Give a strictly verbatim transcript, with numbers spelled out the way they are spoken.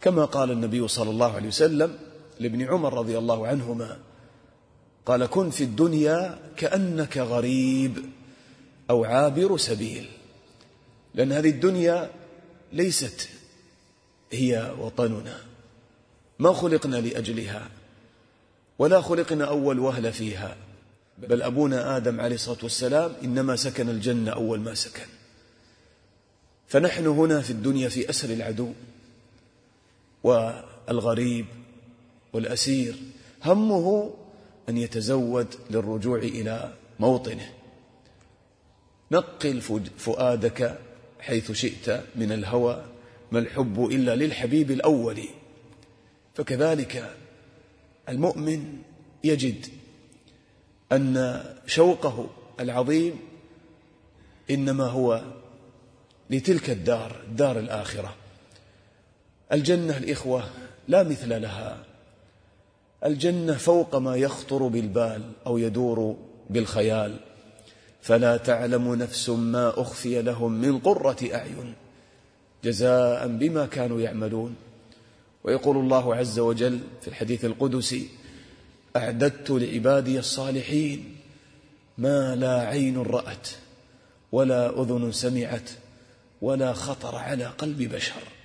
كما قال النبي صلى الله عليه وسلم لابن عمر رضي الله عنهما، قال: كن في الدنيا كأنك غريب أو عابر سبيل. لأن هذه الدنيا ليست هي وطننا، ما خلقنا لأجلها ولا خلقنا أول وهلة فيها، بل أبونا آدم عليه الصلاة والسلام إنما سكن الجنة أول ما سكن. فنحن هنا في الدنيا في أسر العدو، والغريب والأسير همه أن يتزود للرجوع إلى موطنه. نقل فؤادك حيث شئت من الهوى، ما الحب إلا للحبيب الأول. فكذلك المؤمن يجد أن شوقه العظيم إنما هو لتلك الدار، دار الآخرة. الجنة الإخوة لا مثل لها، الجنة فوق ما يخطر بالبال أو يدور بالخيال. فلا تعلم نفس ما أخفي لهم من قرة أعين جزاء بما كانوا يعملون. ويقول الله عز وجل في الحديث القدسي: أعددت لعبادي الصالحين ما لا عين رأت ولا أذن سمعت ولا خطر على قلب بشر.